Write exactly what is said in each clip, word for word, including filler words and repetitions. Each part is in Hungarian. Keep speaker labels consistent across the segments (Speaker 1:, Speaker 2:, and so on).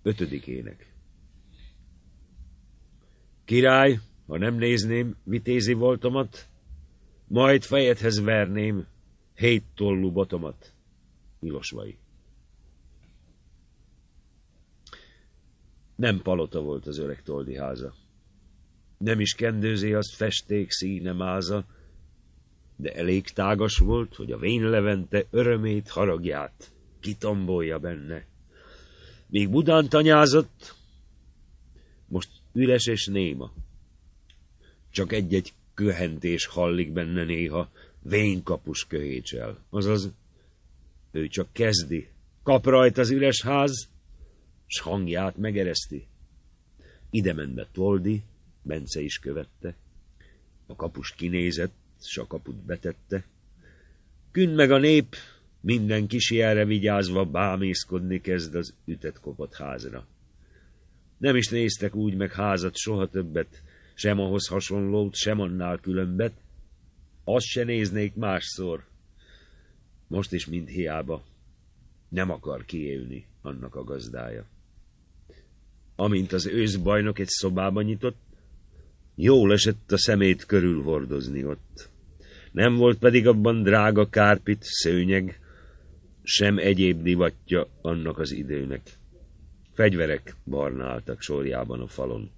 Speaker 1: Ötödik ének. Király, ha nem nézném vitézi voltomat, majd fejedhez verném hét tollú botomat. Milosvai. Nem palota volt az öreg Toldi háza. Nem is kendőzé azt festék színe máza, de elég tágas volt, hogy a Vén Levente örömét, haragját kitombolja benne. Míg Budán tanyázott, most üres és néma. Csak egy-egy köhentés hallik benne néha, vénkapus köhécsel. Azaz, ő csak kezdi, kap rajta az üres ház, s hangját megereszti. Ide ment be Toldi, Bence is követte. A kapus kinézett, s a kaput betette. Künn meg a nép, minden kisjelre vigyázva bámészkodni kezd az ütett kopott házra. Nem is néztek úgy meg házat soha többet, sem ahhoz hasonlót, sem annál különbet. Azt se néznék másszor. Most is mind hiába. Nem akar kiélni annak a gazdája. Amint az őszbajnok egy szobába nyitott, jól esett a szemét körül hordozni ott. Nem volt pedig abban drága kárpit, szőnyeg, sem egyéb divatja annak az időnek. Fegyverek barnáltak sorjában a falon.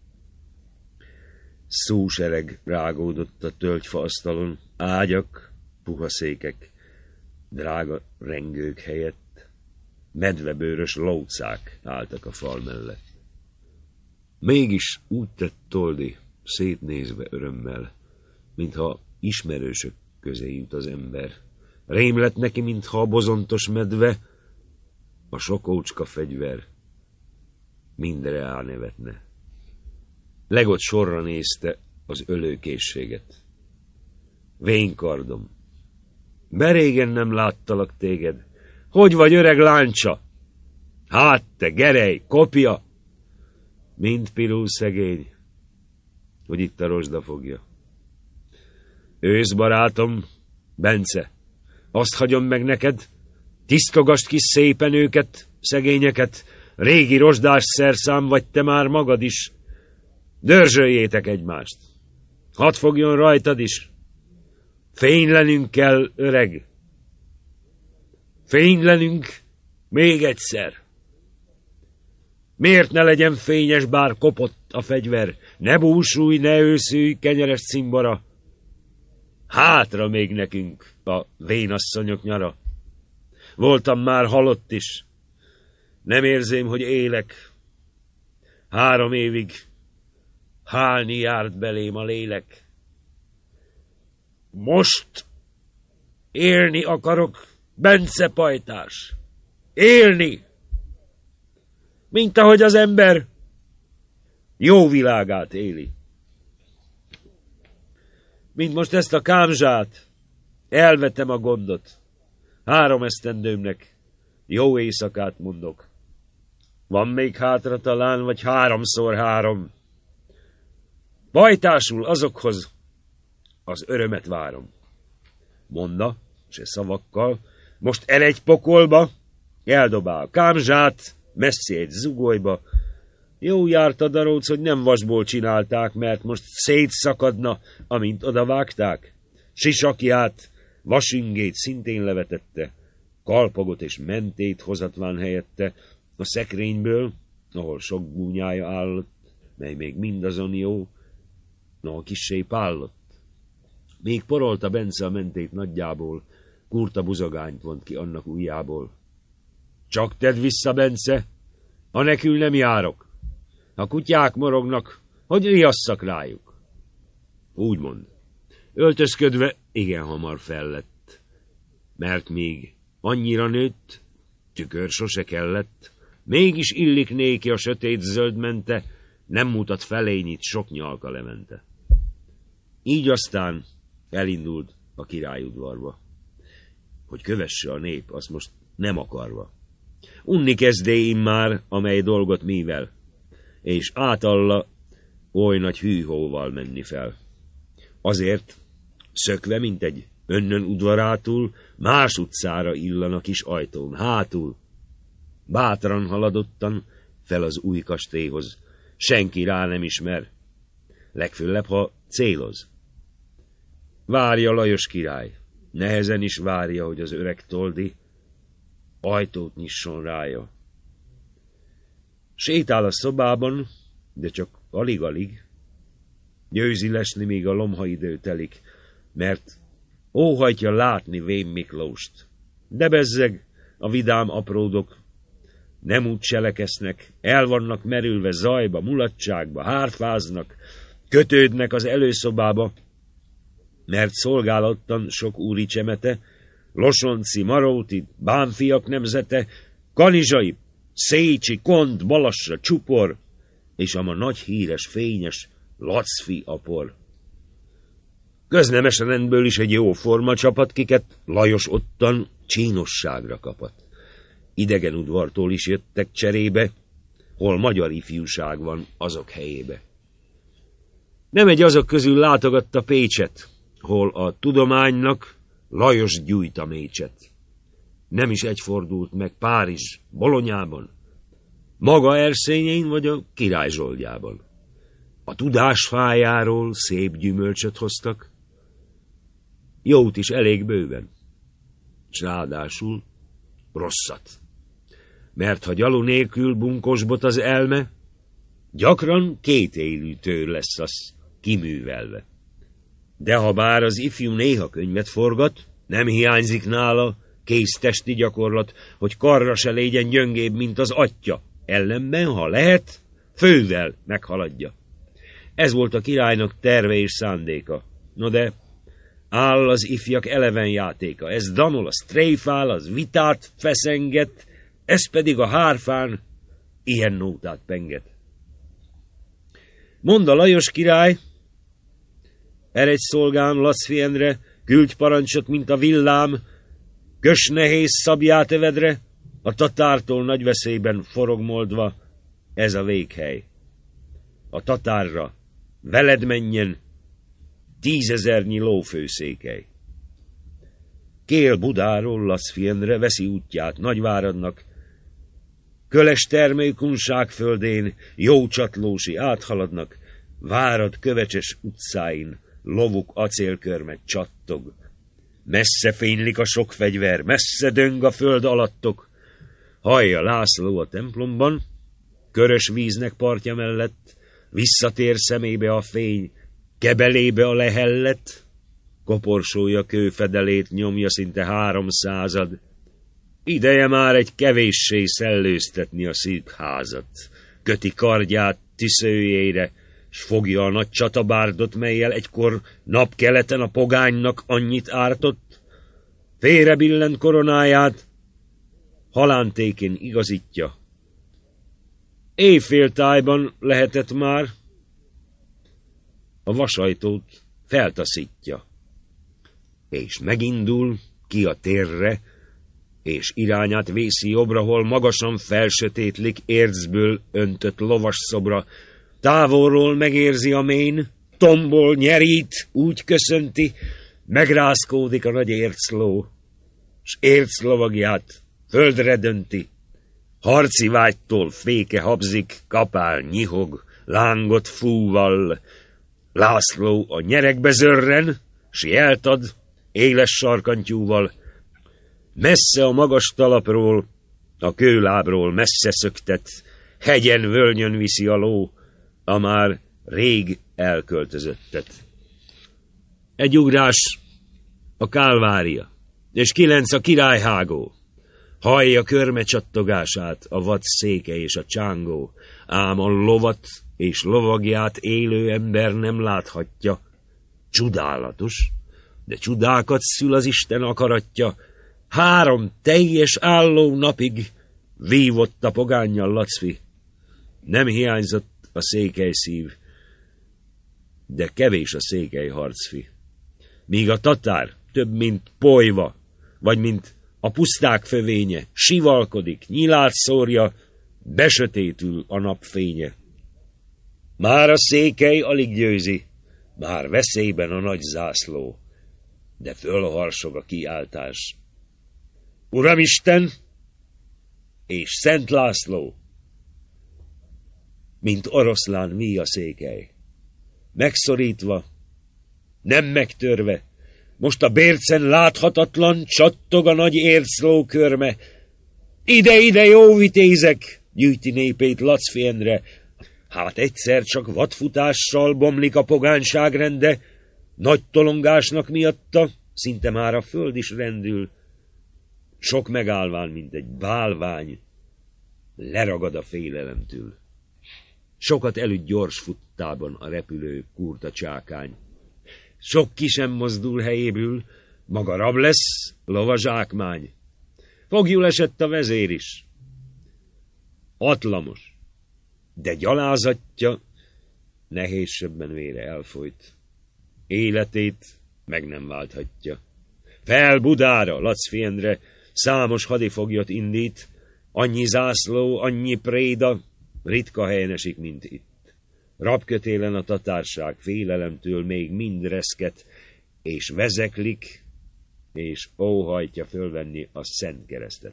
Speaker 1: Szúsereg rágódott a tölgyfa asztalon, ágyak, puha székek, drága rengők helyett, medvebőrös lócák álltak a fal mellett. Mégis úgy tett Toldi, szétnézve örömmel, mintha ismerősök közé jut az ember. Rém lett neki, mintha a bozontos medve, a sokócska fegyver mindre álnevetne. Legott sorra nézte az ölőkészséget. Vénkardom, berégen nem láttalak téged. Hogy vagy, öreg láncsa? Hát te, gerej, kopja! Mind pirul szegény, hogy itt a rozsda fogja. Ősz barátom, Bence, azt hagyom meg neked, tisztogasd ki szépen őket, szegényeket, régi rozsdás szerszám vagy te már magad is. Dörzsöljétek egymást, hadd fogjon rajtad is. Fénylenünk kell, öreg. Fénylenünk még egyszer. Miért ne legyen fényes, bár kopott a fegyver? Ne búsulj, ne őszülj, kenyeres cimbora. Hátra még nekünk a vénasszonyok nyara. Voltam már halott is. Nem érzém, hogy élek. Három évig hálni járt belém a lélek. Most élni akarok, Bence pajtás. Élni! Mint ahogy az ember jó világát éli. Mint most ezt a kámzsát, elvetem a gondot. Három esztendőmnek jó éjszakát mondok. Van még hátra talán, vagy háromszor három. Pajtásul azokhoz az örömet várom. Mondta, se szavakkal, most el egy pokolba, eldobál kámzsát, messzi egy zugolyba. Jó járt a daróc, hogy nem vasból csinálták, mert most szétszakadna, amint odavágták. Sisakját, vasingét szintén levetette, kalpagot és mentét hozatván helyette a szekrényből, ahol sok gúnyája állott, mely még mindazon jó, noha kissé pállott. Még porolta Bence a mentét nagyjából, kurta buzogányt vont ki annak ujjából. Csak tedd vissza, Bence, anekül nem járok. A kutyák morognak, hogy riasszak rájuk. Úgy mond. Öltözködve igen hamar fellett, mert még annyira nőtt, tükör sose kellett, mégis illik néki a sötét zöld mente, nem mutat felényit sok nyalka Levente. Így aztán elindult a királyudvarba, hogy kövesse a nép, azt most nem akarva. Unni kezdé immár, amely dolgot mivel, és átalla oly nagy hűhóval menni fel. Azért, szökve, mint egy önnön udvarátul, más utcára illan a kis ajtón, hátul. Bátran haladottan, fel az új kastélyhoz. Senki rá nem ismer. Legfőlebb, ha céloz. Várja Lajos király. Nehezen is várja, hogy az öreg toldi ajtót nyisson rája. Sétál a szobában, de csak alig-alig. Győzi lesni, míg a lomhaidő telik, mert óhajtja látni Vén Miklóst. De bezzeg, a vidám apródok nem úgy cselekesznek, el vannak merülve zajba, mulatságba, hárfáznak, kötődnek az előszobába, mert szolgálattan sok úri csemete, Losonci, Maróti, Bánfiak nemzete, Kanizsai, Szécsi, Kont, Balassa, Csupor, és a ma nagy híres, fényes Lacfi apor. Köznemes rendből is egy jó forma csapat, kiket Lajos ottan csínosságra kapat. Idegen udvartól is jöttek cserébe, hol magyar ifjúság van azok helyébe. Nem egy azok közül látogatta Pécset, hol a tudománynak Lajos gyújt a mécset. Nem is egy fordult meg Párizs, Bolonyában, maga Erszényén vagy a Király Zsoldjában. A tudás fájáról szép gyümölcsöt hoztak, jót is elég bőven, s ráadásul rosszat. Mert ha gyalu nélkül bunkosbot az elme, gyakran kétélű tőr lesz az kiművelve. De ha bár az ifjú néha könyvet forgat, nem hiányzik nála kész testi gyakorlat, hogy karra se légyen gyöngébb, mint az atya, ellenben, ha lehet, fővel meghaladja. Ez volt a királynak terve és szándéka. No de áll az ifjak eleven játéka. Ez danol, az tréfál, az vitát feszenget, ez pedig a hárfán ilyen nótát penget. Mondd a Lajos király, eredj szolgám Lacfi Endre, küldj parancsot, mint a villám, kös nehéz szabját övedre, a tatártól nagy veszélyben forog moldva, ez a véghely. A tatárra veled menjen tízezernyi lófőszékely. Kél Budáról Lacfi Endre veszi útját Nagyváradnak, köles termőkunság földén jó csatlósi áthaladnak, Várad kövecses utcáin lovuk acélkörmet csattog. Messze fénylik a sok fegyver, messze döng a föld alattok. Hallja László a templomban, körös víznek partja mellett, visszatér szemébe a fény, kebelébe a lehellet, koporsója kőfedelét nyomja szinte háromszázad. Ideje már egy kevéssé szellőztetni a szűk házat. Köti kardját tüszőjére, s fogja a nagy csatabárdot, mellyel egykor napkeleten a pogánynak annyit ártott, félrebillent koronáját, halántékén igazítja. Éjféltájban lehetett már, a vasajtót feltaszítja, és megindul ki a térre, és irányát vészi jobbra, hol magasan felsötétlik ércből öntött lovas szobra. Távolról megérzi a mén, tombol, nyerít, úgy köszönti, megrázkódik a nagy ércló, s érclovagját földre dönti. Harci vágytól féke habzik, kapál, nyihog, lángot fúval. László a nyeregbe zörren, s jelt ad, éles sarkantyúval. Messze a magas talapról, a kőlábról messze szöktet, hegyen, völgyön viszi a ló, a már rég elköltözöttet. Egy ugrás a Kálvária, és kilenc a királyhágó. Hallja körme csattogását a vad széke és a csángó, ám a lovat és lovagját élő ember nem láthatja. Csodálatos, de csodákat szül az Isten akaratja. Három teljes álló napig vívott a pogánnyal Lacfi. Nem hiányzott a székely szív, de kevés a székely harcfi. Míg a tatár több, mint polyva, vagy mint a puszták fövénye, sivalkodik, nyilát szórja, besötétül a napfénye. Már a székely alig győzi, már veszélyben a nagy zászló, de fölharsog a kiáltás. Uramisten és Szent László! mint oroszlán víj a székely. Megszorítva, nem megtörve, most a bércen láthatatlan, csattog a nagy ércló körme. Ide-ide, jó vitézek, gyűjti népét Lacfi Endre. Hát egyszer csak vadfutással bomlik a pogányság rende, nagy tolongásnak miatta, szinte már a föld is rendül. Sok megállván, mint egy bálvány, leragad a félelemtől. Sokat elüt gyors futtában a repülő kurta csákány. Sok ki sem mozdul helyéből, maga rab lesz, lova zsákmány. Fogjul esett a vezér is. Atlamos, de gyalázatja nehézsebben vére elfolyt. Életét meg nem válthatja. Fel Budára, Lacfi Endre számos hadifoglyot indít, annyi zászló, annyi préda, ritka helyen esik, mint itt. Rabkötélen a tatárság félelemtől még mind reszket, és vezeklik, és óhajtja fölvenni a Szent Keresztet.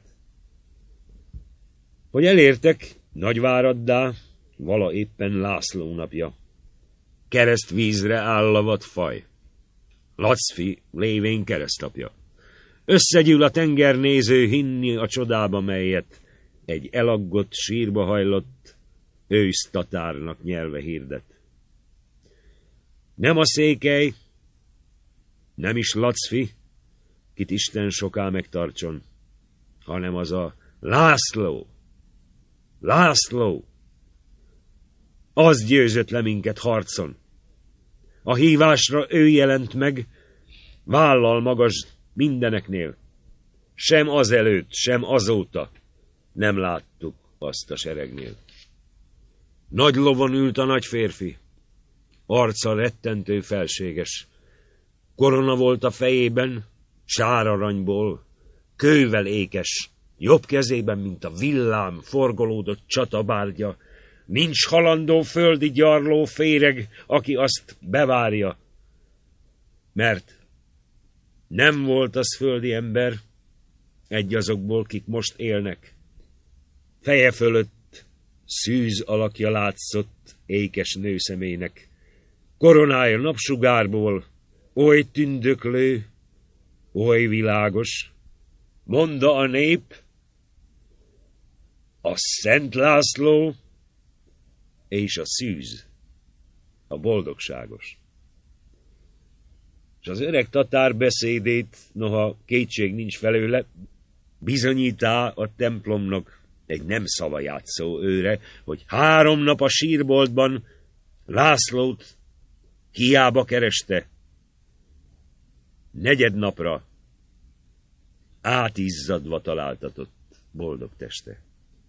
Speaker 1: Hogy elértek Nagyváraddá, vala éppen László napja. Keresztvízre áll a vadfaj. Lacfi lévén keresztapja. Összegyűl a tengernéző hinni a csodába, melyet egy elaggott, sírba hajlott ősztatárnak nyelve hirdet. Nem a székely, nem is Lacfi, kit Isten soká megtartson, hanem az a László. László! Az győzött le minket harcon. A hívásra ő jelent meg, vállal magas mindeneknél. Sem azelőtt, sem azóta nem láttuk azt a seregnél. Nagy lovon ült a nagy férfi, arca rettentő felséges. Korona volt a fejében, sáraranyból, kővel ékes, jobb kezében, mint a villám, forgolódott csatabárgya. Nincs halandó földi gyarló féreg, aki azt bevárja. Mert nem volt az földi ember, egy azokból, kik most élnek. Feje fölött szűz alakja látszott ékes nőszemének. Koronája napsugárból, oly tündöklő, oly világos, mondta a nép, a Szent László és a szűz, a boldogságos. És az öreg tatár beszédét, noha kétség nincs felőle, bizonyítá a templomnak egy nem szavajátszó őre, hogy három nap a sírboltban Lászlót hiába kereste. Negyednapra átizzadva találtatott boldog teste.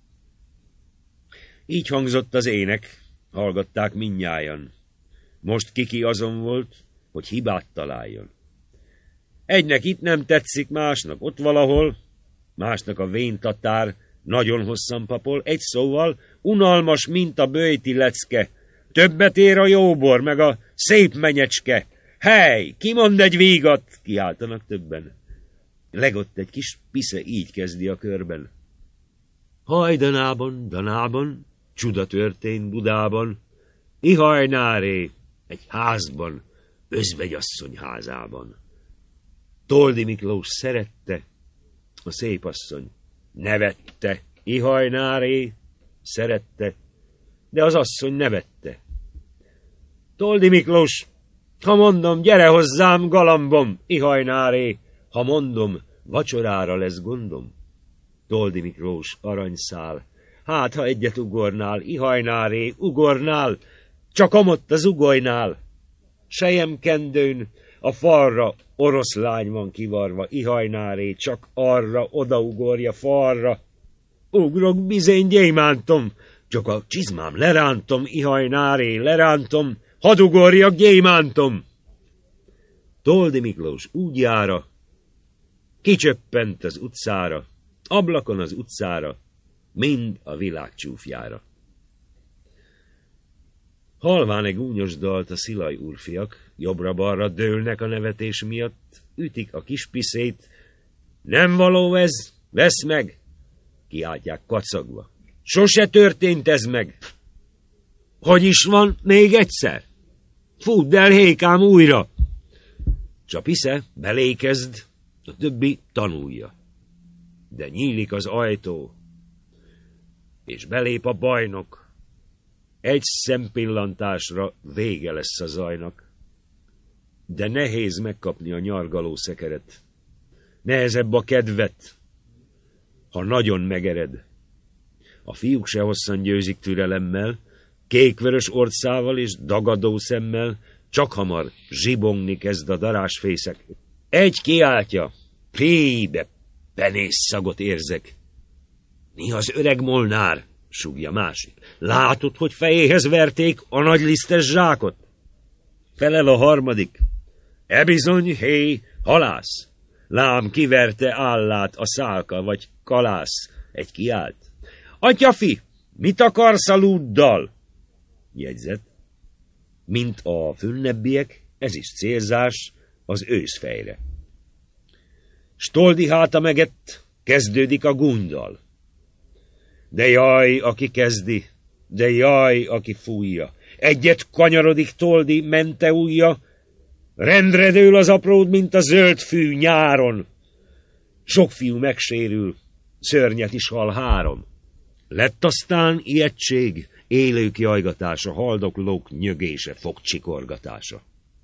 Speaker 1: Így hangzott az ének, hallgatták mindnyájan. Most kiki azon volt, hogy hibát találjon. Egynek itt nem tetszik, másnak ott valahol, másnak a vén tatár nagyon hosszan papol, egy szóval unalmas, mint a böjti lecke. Többet ér a jóbor, meg a szép menyecske. Hely, ki mond egy vígat? Kiáltanak többen. Legott egy kis pisze, így kezdi a körben. Hajdanában, danában, csuda történt Budában, ihajnáré, egy házban, özvegyasszony házában. Toldi Miklós szerette, a szép asszony nevette, ihajnáré, szerette, de az asszony nevette. Toldi Miklós, ha mondom, gyere hozzám, galambom, ihajnáré, ha mondom, vacsorára lesz gondom. Toldi Miklós aranyszál, hát ha egyet ugornál, ihajnáré, ugornál, csak amott az ugolynál. Sejem kendőn, a falra oroszlány van kivarva, ihajnáré, csak arra odaugorja falra. Ugrok bizony, gyémántom, csak a csizmám lerántom, ihajnáré, lerántom, hadd ugorjak, gyémántom. Toldi Miklós útjára, kicsöppent az utcára, ablakon az utcára, mind a világ csúfjára. Halván egy gúnyos dalt a Szilaj úrfiak, jobbra-balra dőlnek a nevetés miatt, ütik a kispiszét. Nem való ez, vesz meg! Kiáltják kacagva. Sose történt ez meg! Hogy is van még egyszer? Fudd el, Hékám, újra! Csapisze belékezd, a többi tanulja. De nyílik az ajtó, és belép a bajnok. Egy szempillantásra vége lesz a zajnak. De nehéz megkapni a nyargaló szekeret. Nehezebb a kedvet, ha nagyon megered. A fiúk se hosszan győzik türelemmel, kékvörös orcával és dagadó szemmel, csak hamar zsibongni kezd a darásfészek. Egy kiáltja, hé, de penésszagot érzek. Mi az öreg Molnár? Sugja másik. Látod, hogy fejéhez verték a nagy lisztes zsákot? Felel a harmadik. E bizony, hé, halász. Lám kiverte állát a szálka, vagy kalász. Egy kiált. Atyafi, mit akarsz a lúddal? Jegyzet. Mint a fönnebbiek, ez is célzás az őszfejre. Stoldi háta megett, kezdődik a gundal. De jaj, aki kezdi, de jaj, aki fújja. Egyet kanyarodik Toldi, mente ujja, rendre dől az apród, mint a zöld fű nyáron. Sok fiú megsérül, szörnyet is hal három. Lett aztán ijegység, élők jajgatása, haldoklók nyögése, fogcsikorgatása.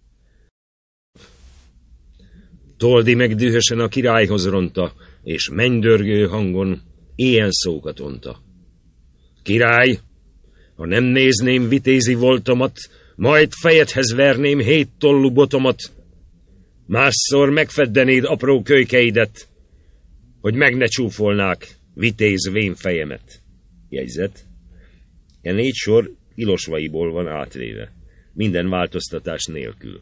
Speaker 1: Toldi meg dühösen a királyhoz ronta, és mennydörgő hangon ilyen szókat onta. Király, ha nem nézném vitézi voltomat, majd fejedhez verném hét tollú botomat, másszor megfeddenéd apró kölykeidet, hogy meg ne csúfolnák vitéz vén fejemet. Jegyzet. E négy sor ilosvaiból van átvéve, minden változtatás nélkül.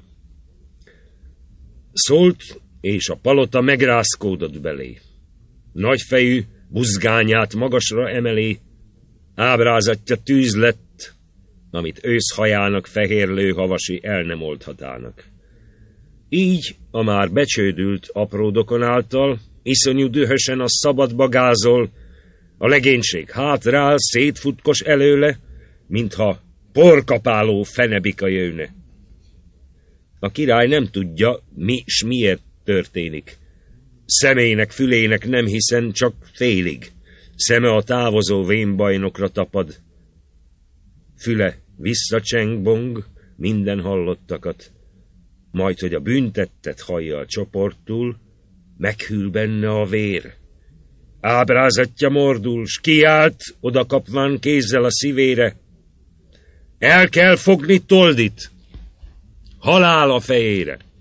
Speaker 1: Szólt, és a palota megrázkódott belé. Nagyfejű buzgányát magasra emelé, ábrázatja tűz lett, amit őszhajának fehérlő havasi el nem oldhatának. Így a már becsődült apródokon által, iszonyú dühösen a szabadba gázol, a legénység hátrál, szétfutkos előle, mintha porkapáló fenebika jönne. A király nem tudja, mi s miért történik. Szemének, fülének nem hiszen, csak félig. Szeme a távozó vénbajnokra tapad. Füle visszacseng-bong minden hallottakat. Majd, hogy a büntettet hallja a csoporttul, meghűl benne a vér. Ábrázatja mordul, s kiált, oda kapván kézzel a szívére. El kell fogni Toldit, halál a fejére.